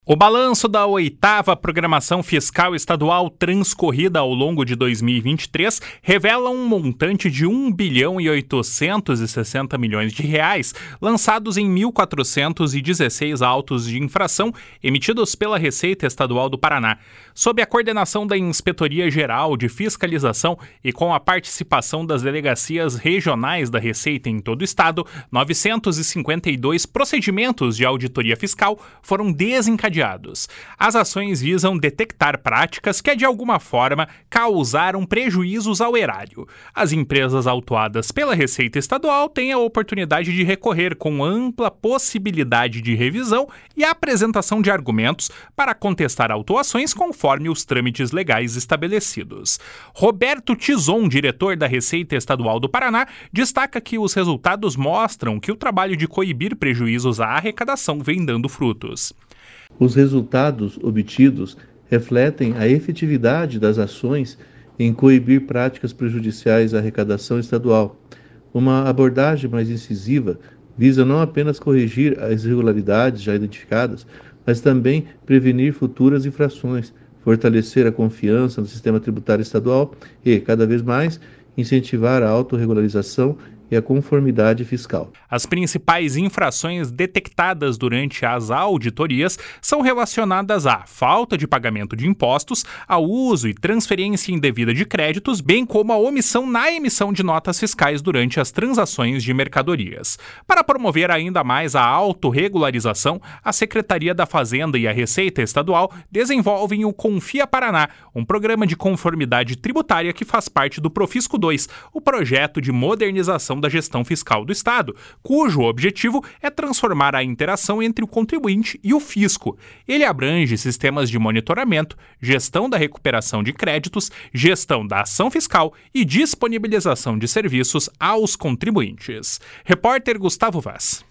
O balanço da 8ª Programação Fiscal Estadual transcorrida ao longo de 2023 revela um montante de R$1,860 bilhão lançados em 1.416 autos de infração emitidos pela Receita Estadual do Paraná. Sob a coordenação da Inspetoria Geral de Fiscalização e com a participação das delegacias regionais da Receita em todo o estado, 952 procedimentos de auditoria fiscal foram desencadeados. As ações visam detectar práticas que, de alguma forma, causaram prejuízos ao erário. As empresas autuadas pela Receita Estadual têm a oportunidade de recorrer com ampla possibilidade de revisão e apresentação de argumentos para contestar autuações conforme os trâmites legais estabelecidos. Roberto Tizon, diretor da Receita Estadual do Paraná, destaca que os resultados mostram que o trabalho de coibir prejuízos à arrecadação vem dando frutos. Os resultados obtidos refletem a efetividade das ações em coibir práticas prejudiciais à arrecadação estadual. Uma abordagem mais incisiva visa não apenas corrigir as irregularidades já identificadas, mas também prevenir futuras infrações, fortalecer a confiança no sistema tributário estadual e, cada vez mais, incentivar a autorregularização e a conformidade fiscal. As principais infrações detectadas durante as auditorias são relacionadas à falta de pagamento de impostos, ao uso e transferência indevida de créditos, bem como a omissão na emissão de notas fiscais durante as transações de mercadorias. Para promover ainda mais a autorregularização, a Secretaria da Fazenda e a Receita Estadual desenvolvem o Confia Paraná, um programa de conformidade tributária que faz parte do Profisco 2, o projeto de modernização da gestão fiscal do Estado, cujo objetivo é transformar a interação entre o contribuinte e o fisco. Ele abrange sistemas de monitoramento, gestão da recuperação de créditos, gestão da ação fiscal e disponibilização de serviços aos contribuintes. Repórter Gustavo Vaz.